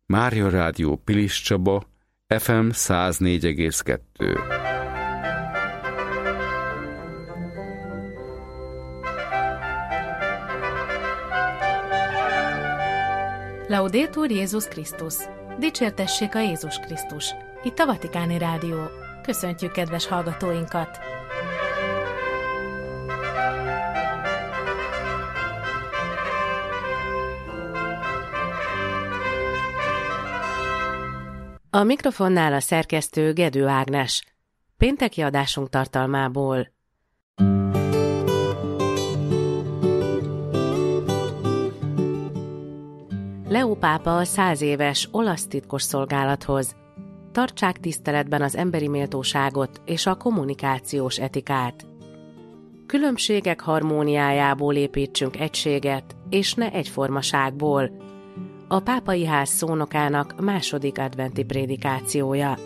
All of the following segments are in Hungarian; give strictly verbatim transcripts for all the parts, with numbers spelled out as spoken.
Mária Rádió Pilis Csaba, ef em száz négy egész kettő. Laudetur Jézus Krisztus! Dicsértessék a Jézus Krisztus! Itt a Vatikáni Rádió. Köszöntjük kedves hallgatóinkat! A mikrofonnál a szerkesztő Gedő Ágnes. Pénteki adásunk tartalmából. Leó pápa a száz éves olasz titkosszolgálathoz. Tartsák tiszteletben az emberi méltóságot és a kommunikációs etikát. Különbségek harmóniájából építsünk egységet, és ne egyformaságból. A pápai ház szónokának második adventi prédikációja.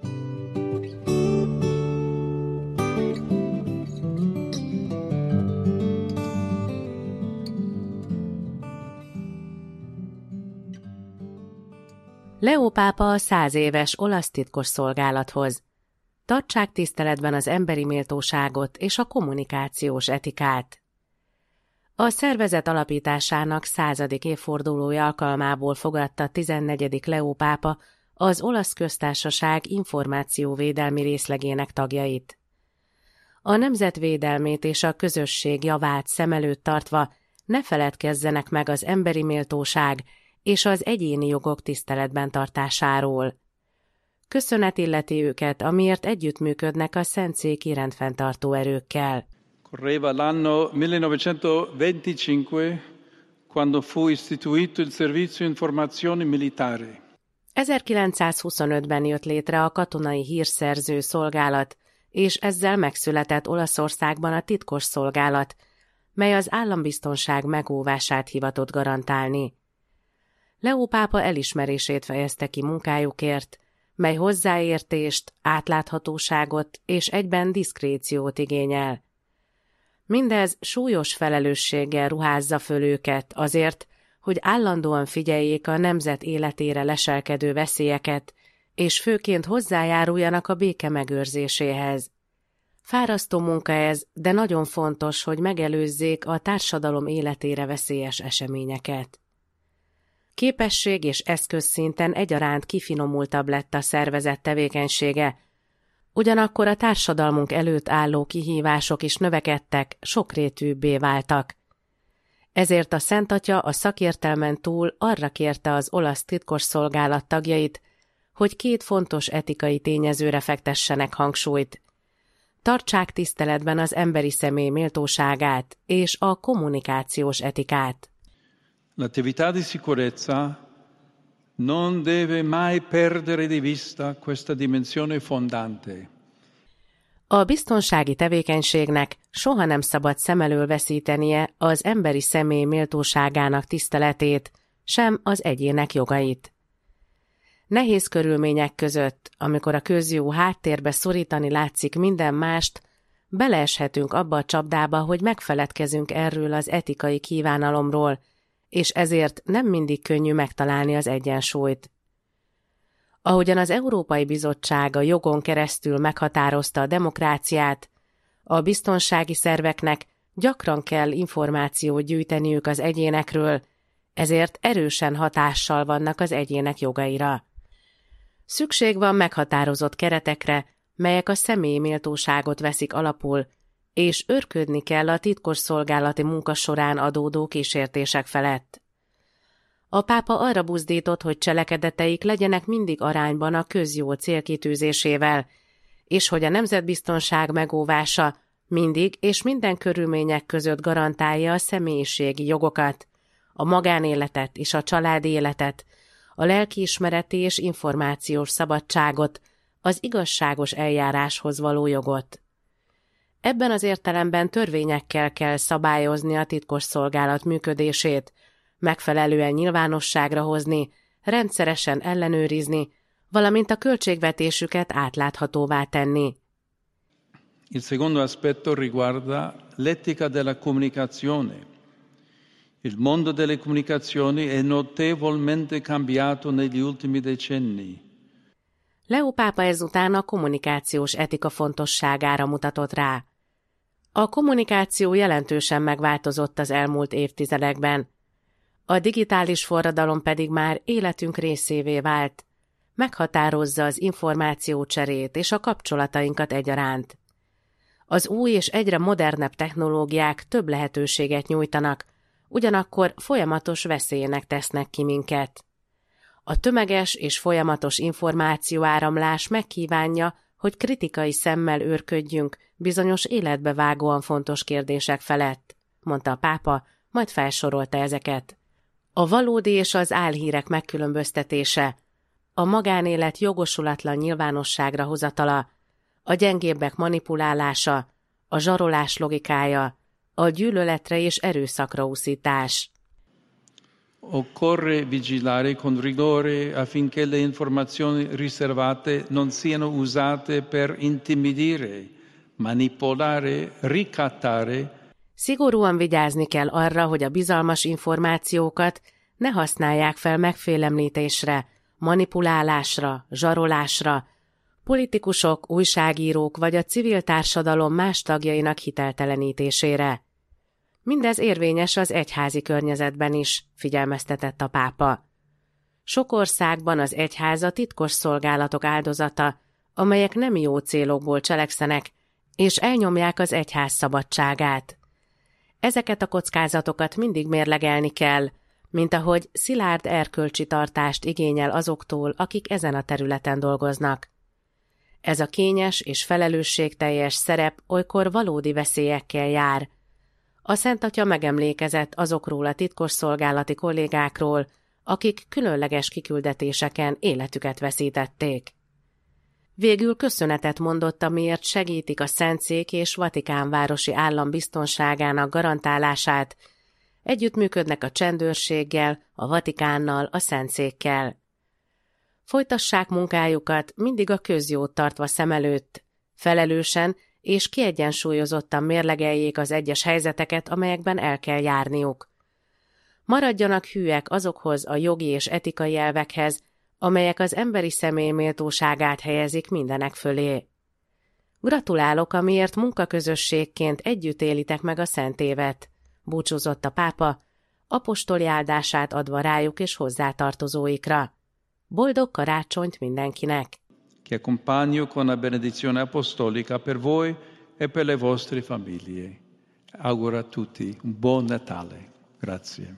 Leó pápa a száz éves olasz titkosszolgálathoz. Tartsák tiszteletben az emberi méltóságot és a kommunikációs etikát. A szervezet alapításának századik évfordulója alkalmából fogadta tizennegyedik Leó pápa az Olasz Köztársaság információvédelmi részlegének tagjait. A nemzetvédelmét és a közösség javát szem előtt tartva ne feledkezzenek meg az emberi méltóság és az egyéni jogok tiszteletben tartásáról. Köszönet illeti őket, amiért együttműködnek a szentszéki rendfenntartó erőkkel. Correva l'anno millenovecentoventicinque, quando fu istituito il Servizio Informazione Militare. ezerkilencszázhuszonötben jött létre a katonai hírszerző szolgálat, és ezzel megszületett Olaszországban a titkos szolgálat, mely az állambiztonság megóvását hivatott garantálni. Leó pápa elismerését fejezte ki munkájukért, mely hozzáértést, átláthatóságot és egyben diszkréciót igényel. Mindez súlyos felelősséggel ruházza föl őket azért, hogy állandóan figyeljék a nemzet életére leselkedő veszélyeket, és főként hozzájáruljanak a béke megőrzéséhez. Fárasztó munka ez, de nagyon fontos, hogy megelőzzék a társadalom életére veszélyes eseményeket. Képesség és eszközszinten egyaránt kifinomultabb lett a szervezet tevékenysége, ugyanakkor a társadalmunk előtt álló kihívások is növekedtek, sokrétűbbé váltak. Ezért a Szent Atya a szakértelmen túl arra kérte az olasz titkosszolgálat tagjait, hogy két fontos etikai tényezőre fektessenek hangsúlyt. Tartsák tiszteletben az emberi személy méltóságát és a kommunikációs etikát. L'attività di sicurezza non deve mai perdere di vista questa dimensione fondante. A biztonsági tevékenységnek soha nem szabad szem elől veszítenie az emberi személy méltóságának tiszteletét, sem az egyének jogait. Nehéz körülmények között, amikor a közjó háttérbe szorítani látszik minden mást, beleeshetünk abba a csapdába, hogy megfeledkezünk erről az etikai kívánalomról, és ezért nem mindig könnyű megtalálni az egyensúlyt. Ahogyan az Európai Bizottság a jogon keresztül meghatározta a demokráciát, a biztonsági szerveknek gyakran kell információt gyűjteniük az egyénekről, ezért erősen hatással vannak az egyének jogaira. Szükség van meghatározott keretekre, melyek a személyi méltóságot veszik alapul, és őrködni kell a titkosszolgálati munka során adódó kísértések felett. A pápa arra buzdított, hogy cselekedeteik legyenek mindig arányban a közjó célkitűzésével, és hogy a nemzetbiztonság megóvása mindig és minden körülmények között garantálja a személyiségi jogokat, a magánéletet és a családi életet, a lelkiismereti és információs szabadságot, az igazságos eljáráshoz való jogot. Ebben az értelemben törvényekkel kell szabályozni a titkosszolgálat működését, megfelelően nyilvánosságra hozni, rendszeresen ellenőrizni, valamint a költségvetésüket átláthatóvá tenni. Il secondo aspetto riguarda l'etica della comunicazione. Il mondo delle comunicazioni è notevolmente cambiato negli ultimi decenni. Leó pápa ezután a kommunikációs etika fontosságára mutatott rá. A kommunikáció jelentősen megváltozott az elmúlt évtizedekben. A digitális forradalom pedig már életünk részévé vált, meghatározza az információcserét és a kapcsolatainkat egyaránt. Az új és egyre modernebb technológiák több lehetőséget nyújtanak, ugyanakkor folyamatos veszélynek tesznek ki minket. A tömeges és folyamatos információáramlás megkívánja, hogy kritikai szemmel őrködjünk bizonyos életbevágóan fontos kérdések felett, mondta a pápa, majd felsorolta ezeket. A valódi és az álhírek megkülönböztetése, a magánélet jogosulatlan nyilvánosságra hozatala, a gyengébbek manipulálása, a zsarolás logikája, a gyűlöletre és erőszakra úszítás. Occorre vigilare con rigore affinché le informazioni riservate non siano usate per intimidire, manipolare, ricattare. Szigorúan vigyázni kell arra, hogy a bizalmas információkat ne használják fel megfélemlítésre, manipulálásra, zsarolásra, politikusok, újságírók vagy a civil társadalom más tagjainak hiteltelenítésére. Mindez érvényes az egyházi környezetben is, figyelmeztetett a pápa. Sok országban az egyház a titkos szolgálatok áldozata, amelyek nem jó célokból cselekszenek, és elnyomják az egyház szabadságát. Ezeket a kockázatokat mindig mérlegelni kell, mint ahogy szilárd erkölcsi tartást igényel azoktól, akik ezen a területen dolgoznak. Ez a kényes és felelősségteljes szerep olykor valódi veszélyekkel jár. A Szent Atya megemlékezett azokról a titkosszolgálati kollégákról, akik különleges kiküldetéseken életüket veszítették. Végül köszönetet mondott, amiért segítik a Szentszék és Vatikán városi állam biztonságának garantálását, együttműködnek a csendőrséggel, a Vatikánnal, a Szentszékkel. Folytassák munkájukat mindig a közjót tartva szem előtt, felelősen és kiegyensúlyozottan mérlegeljék az egyes helyzeteket, amelyekben el kell járniuk. Maradjanak hűek azokhoz a jogi és etikai elvekhez, amelyek az emberi személy méltóságát helyezik mindenek fölé. Gratulálok, amiért munkaközösségként együtt élitek meg a Szent Évet, búcsúzott a pápa, apostoli áldását adva rájuk és hozzátartozóikra. Boldog karácsonyt mindenkinek! Che accompagno con la benedizione apostolica per voi e per le vostre famiglie. Auguro a tutti un buon Natale. Grazie.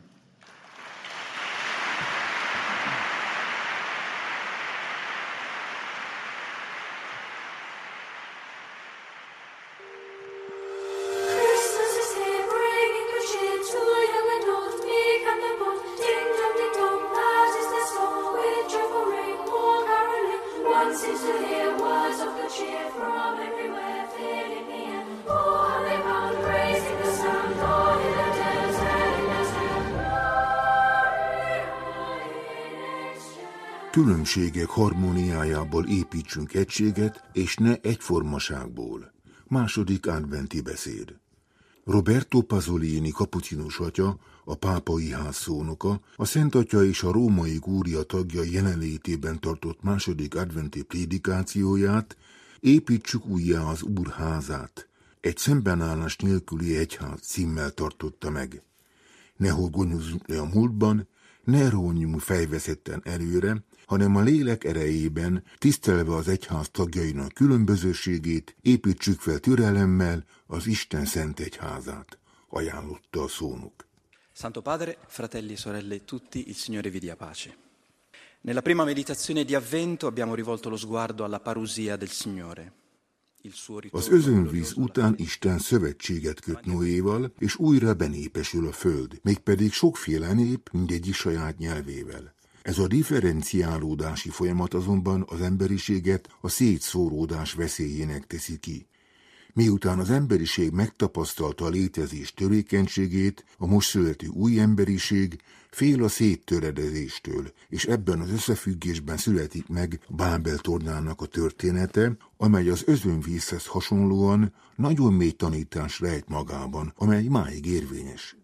Különbségek harmóniájából építsünk egységet, és ne egyformaságból. Második adventi beszéd. Roberto Pasolini kapucinus atya, a pápai ház szónoka, a Szent Atya és a római kúria tagja jelenlétében tartott második adventi prédikációját, építsük újjá az Úr házát, egy szembenállás nélküli egyház címmel tartotta meg. Ne horgonyozzunk le a múltban, ne rónjunk fejveszetten előre, hanem a lélek erejében, tisztelve az egyház tagjainak különbözőségét, építsük fel türelemmel az Isten szent egyházát, ajánlotta a szónok. Santo Padre, fratelli e sorelle tutti, il Signore vi dia pace. Nella prima meditazione di Avvento abbiamo rivolto lo sguardo alla parusia del Signore. Az özönvíz után Isten szövetséget köt Noéval, és újra benépesül a föld, mégpedig sokféle nép, mindegyik saját nyelvével. Ez a differenciálódási folyamat azonban az emberiséget a szétszóródás veszélyének teszi ki. Miután az emberiség megtapasztalta a létezés törékenységét, a most születő új emberiség fél a széttöredezéstől, és ebben az összefüggésben születik meg Bábel tornának a története, amely az özönvízhez hasonlóan nagyon mély tanítás rejt magában, amely máig érvényes.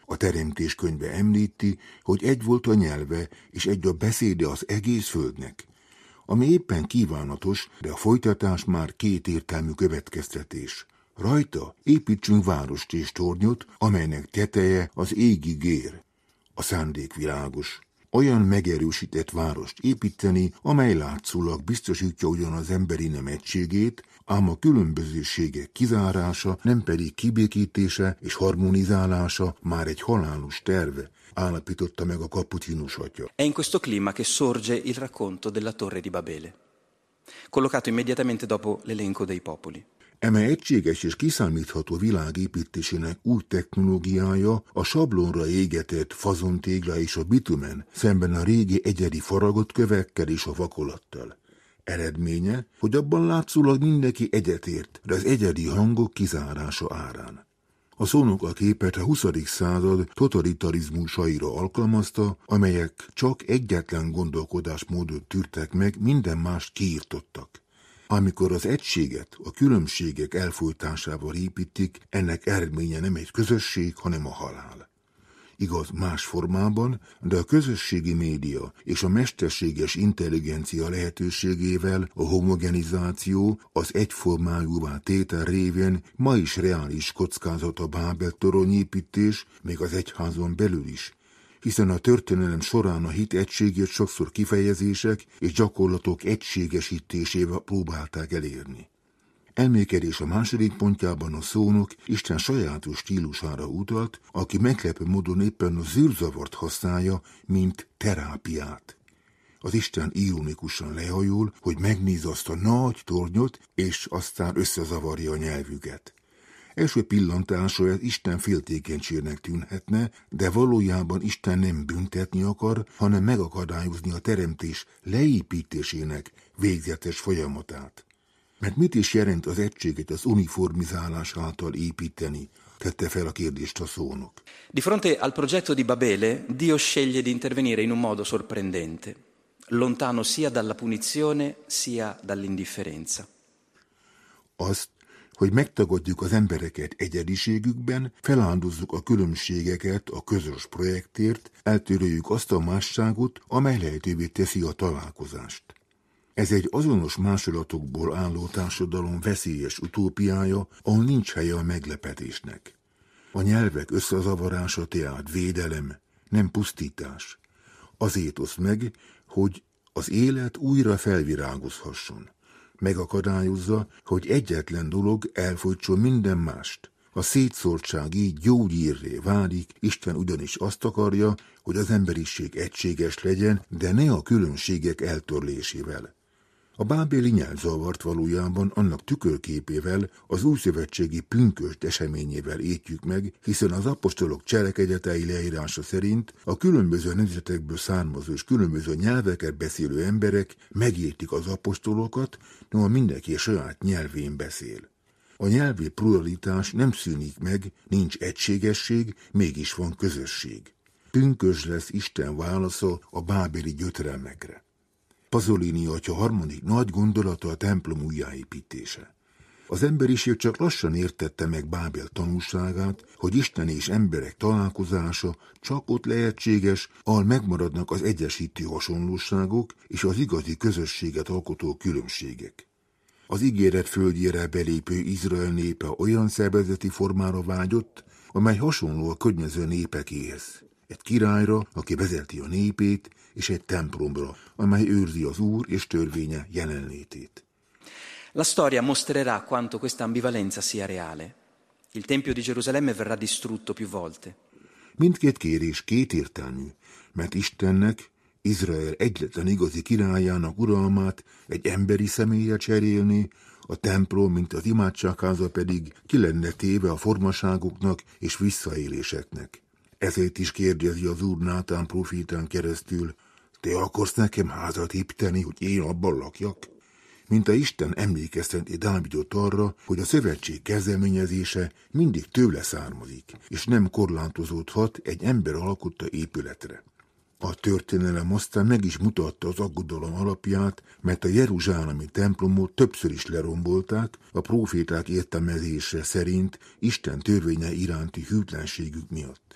A Teremtés könyve említi, hogy egy volt a nyelve, és egy a beszéde az egész földnek. Ami éppen kívánatos, de a folytatás már kétértelmű következtetés. Rajta építsünk várost és tornyot, amelynek teteje az égig ér. A szándék világos. Olyan megerősített várost építeni, amely látszólag biztosítja ugyan az emberi nem egységét, ám a különbözőségek kizárása, nem pedig kibékítése és harmonizálása már egy halálos terve, állapította meg a kapucinus atya. È in questo clima che sorge il racconto della Torre di Babele, collocato immediatamente dopo l'elenco dei popoli. Eme egységes és kiszámítható világ építésének új technológiája a sablonra égetett fazontégla és a bitumen szemben a régi egyedi faragott kövekkel és a vakolattal. Eredménye, hogy abban látszólag mindenki egyetért, de az egyedi hangok kizárása árán. A szónok a képet a huszadik század totalitarizmusaira alkalmazta, amelyek csak egyetlen gondolkodásmódot tűrtek meg, minden mást kiirtottak. Amikor az egységet a különbségek elfojtásával építik, ennek eredménye nem egy közösség, hanem a halál. Igaz, más formában, de a közösségi média és a mesterséges intelligencia lehetőségével a homogenizáció, az egyformájúvá tétel révén ma is reális kockázat a Bábel toronyépítés, még az egyházon belül is, hiszen a történelem során a hit egységét sokszor kifejezések és gyakorlatok egységesítésével próbálták elérni. Elmékedés a második pontjában a szónok Isten sajátos stílusára utalt, aki meglepő módon éppen a zűrzavart használja, mint terápiát. Az Isten ironikusan lehajol, hogy megnézze azt a nagy tornyot, és aztán összezavarja a nyelvüket. Első pillantásra ez Isten féltékenységnek tűnhetne, de valójában Isten nem büntetni akar, hanem megakadályozni a teremtés leépítésének végzetes folyamatát. Mert mit is jelent az egységet az uniformizálás által építeni? Tette fel a kérdést a szónok. Di fronte al progetto di Babele, Dio sceglie di intervenire in un modo sorprendente, lontano sia dalla punizione sia dall'indifferenza. Azt, hogy megtagadjuk az embereket egyediségükben, feláldozzuk a különbségeket a közös projektért, eltöröljük azt a másságot, amely lehetővé teszi a találkozást. Ez egy azonos másolatokból álló társadalom veszélyes utópiája, ahol nincs helye a meglepetésnek. A nyelvek összezavarása tehát védelem, nem pusztítás. Azért osz meg, hogy az élet újra felvirágozhasson. Megakadályozza, hogy egyetlen dolog elfolytson minden mást. A szétszórtság így gyógyírré válik, Isten ugyanis azt akarja, hogy az emberiség egységes legyen, de ne a különbségek eltörlésével. A bábéli nyelvzavart valójában annak tükörképével, az újszövetségi pünkösd eseményével értjük meg, hiszen az apostolok cselekedetei leírása szerint a különböző nemzetekből származó és különböző nyelveket beszélő emberek megértik az apostolokat, noha mindenki saját nyelvén beszél. A nyelvi pluralitás nem szűnik meg, nincs egységesség, mégis van közösség. Pünkösd lesz Isten válasza a bábéli gyötrelmekre. Pasolini atya harmadik nagy gondolata a templom újjáépítése. Az emberiség csak lassan értette meg Bábel tanúságát, hogy Isten és emberek találkozása csak ott lehetséges, ahol megmaradnak az egyesítő hasonlóságok és az igazi közösséget alkotó különbségek. Az ígéret földjére belépő Izrael népe olyan szervezeti formára vágyott, amely hasonló a környező népekéhez. Egy királyra, aki vezeti a népét, és egy templomra, amely őrzi az Úr és törvénye jelenlétét. La storia mostrerà quanto questa ambivalenza sia reale. Il Tempio di Gerusalemme verrà distrutto più volte. Mindkét kérés kétértelmű, mert Istennek, Izrael egyetlen igazi királyának uralmát egy emberi személlyel cserélni, a templom, mint az imádságháza pedig ki lenne téve a formaságoknak és visszaéléseknek. Ezért is kérdezi az Úr Nátán profétán keresztül, te akarsz nekem házat építeni, hogy én abban lakjak? Mint a Isten emlékezteti Dávidot arra, hogy a szövetség kezdeményezése mindig tőle származik, és nem korlátozódhat egy ember alkotta épületre. A történelem aztán meg is mutatta az aggodalom alapját, mert a jeruzsálemi templomot többször is lerombolták, a próféták értelmezése szerint Isten törvénye iránti hűtlenségük miatt.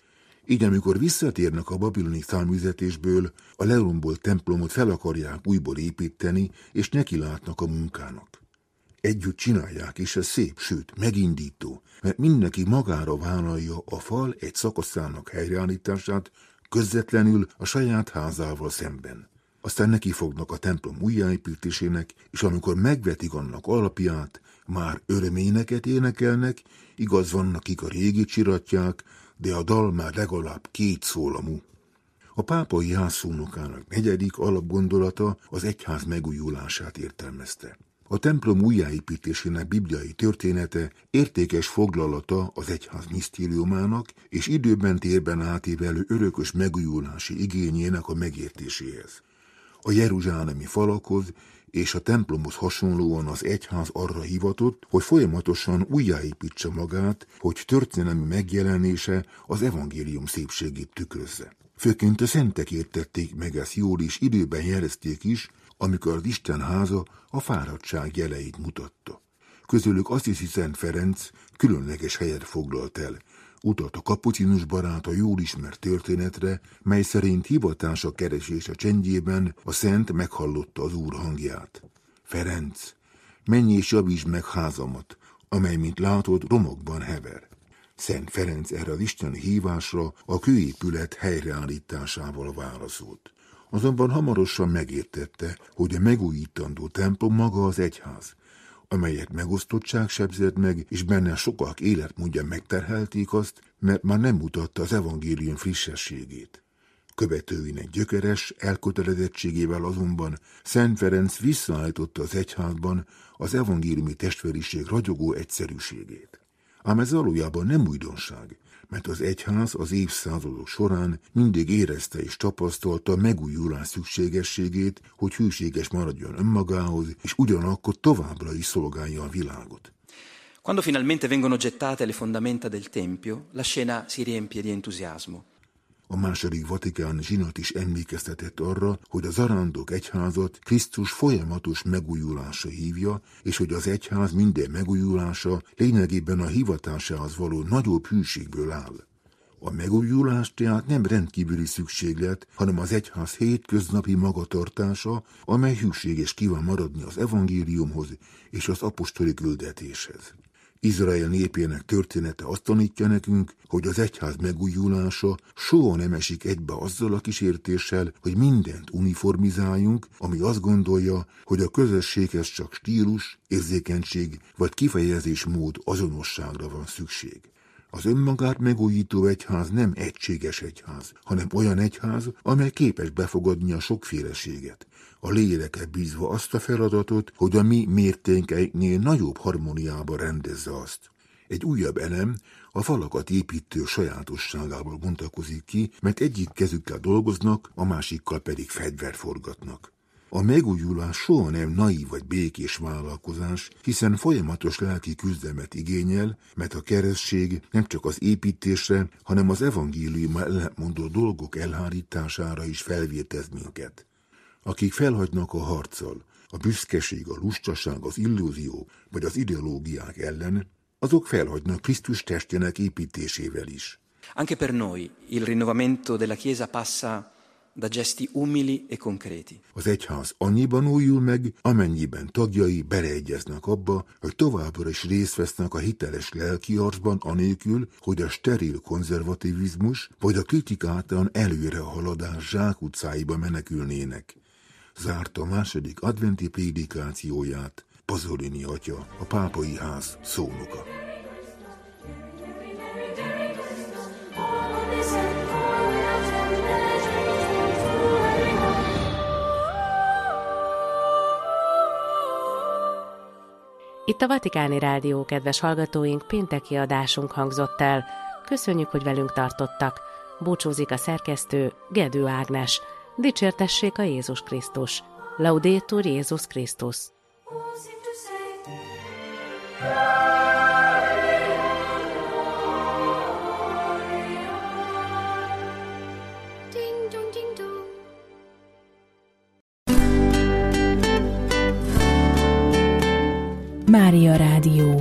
Így amikor visszatérnek a babiloni száműzetésből, a lerombolt templomot fel akarják újból építeni, és nekilátnak a munkának. Együtt csinálják, és ez szép, sőt, megindító, mert mindenki magára vállalja a fal egy szakaszának helyreállítását közvetlenül a saját házával szemben. Aztán nekifognak a templom újjáépítésének, és amikor megvetik annak alapját, már öröméneket énekelnek, igaz vannak, akik a régit csiratják, de a dal már legalább két szólamú. A pápai házszónokának negyedik alapgondolata az egyház megújulását értelmezte. A templom újjáépítésének bibliai története értékes foglalata az egyház misztériumának és időben térben átívelő örökös megújulási igényének a megértéséhez. A jeruzsálemi falakhoz és a templomhoz hasonlóan az egyház arra hivatott, hogy folyamatosan újjáépítse magát, hogy történelmi megjelenése az evangélium szépségét tükrözze. Főként a szentek értették meg ezt jól, és időben jelezték is, amikor az Isten háza a fáradtság jeleit mutatta. Közülük Assisi Szent Ferenc különleges helyet foglalt el, utalt a kapucinus barát a jól ismert történetre, mely szerint hivatása keresése csendjében a szent meghallotta az Úr hangját. Ferenc, menj és javítsd meg házamat, amely, mint látod, romokban hever. Szent Ferenc erre az isteni hívásra a kőépület helyreállításával válaszolt. Azonban hamarosan megértette, hogy a megújítandó templom maga az egyház, amelyet megosztottság sebzett meg, és benne sokak életmódja megterhelték azt, mert már nem mutatta az evangélium frissességét. Követőinek gyökeres elkötelezettségével azonban Szent Ferenc visszaállította az egyházban az evangéliumi testvériség ragyogó egyszerűségét. Ám ez valójában nem újdonság, mert az egyház az évszázadok során mindig érezte és tapasztalta a megújulás szükségességét, hogy hűséges maradjon önmagához, és ugyanakkor továbbra is szolgálja a világot. Quando finalmente vengono gettate le fondamenta del Tempio, la scena si riempie di entusiasmo. A második vatikáni zsinat is emlékeztetett arra, hogy az zarándok egyházat Krisztus folyamatos megújulása hívja, és hogy az egyház minden megújulása lényegében a hivatásához való nagyobb hűségből áll. A megújulás tehát nem rendkívüli szükséglet, hanem az egyház hétköznapi magatartása, amely hűséges kíván maradni az evangéliumhoz és az apostoli küldetéshez. Izrael népének története azt tanítja nekünk, hogy az egyház megújulása soha nem esik egybe azzal a kísértéssel, hogy mindent uniformizáljunk, ami azt gondolja, hogy a közösséghez csak stílus, érzékenység vagy kifejezésmód azonosságra van szükség. Az önmagát megújító egyház nem egységes egyház, hanem olyan egyház, amely képes befogadni a sokféleséget. A lélekre bízva azt a feladatot, hogy a mi mértékeiknél nagyobb harmóniába rendezze azt. Egy újabb elem a falakat építő sajátosságából bontakozik ki, mert egyik kezükkel dolgoznak, a másikkal pedig fegyvert forgatnak. A megújulás soha nem naív vagy békés vállalkozás, hiszen folyamatos lelki küzdelmet igényel, mert a keresztség nem csak az építésre, hanem az evangélium ellentmondó dolgok elhárítására is felvértez minket. Akik felhagynak a harccal, a büszkeség, a lustaság, az illúzió vagy az ideológiák ellen, azok felhagynak Krisztus testének építésével is. Anche per noi il rinnovamento della Chiesa passa da gesti umili e concreti. Az egyház annyiban újul meg, amennyiben tagjai beleegyeznek abba, hogy továbbra is részt vesznek a hiteles lelkiharcban anélkül, hogy a steril konzervativizmus vagy a kritikátlan előre a haladás zsákutcáiba menekülnének. Zárta a második adventi prédikációját Pasolini atya, a pápai ház szónoka. Itt a Vatikáni Rádió, kedves hallgatóink, pénteki adásunk hangzott el. Köszönjük, hogy velünk tartottak. Búcsúzik a szerkesztő, Gedő Ágnes. Dicsértessék a Jézus Krisztus. Laudetur Jézus Krisztus. Mária Rádió.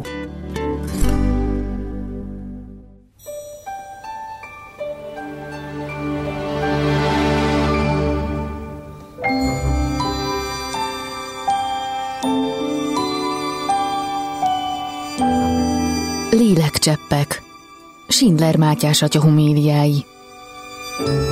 Lélekcseppek. Schindler Mátyás atya homéliái.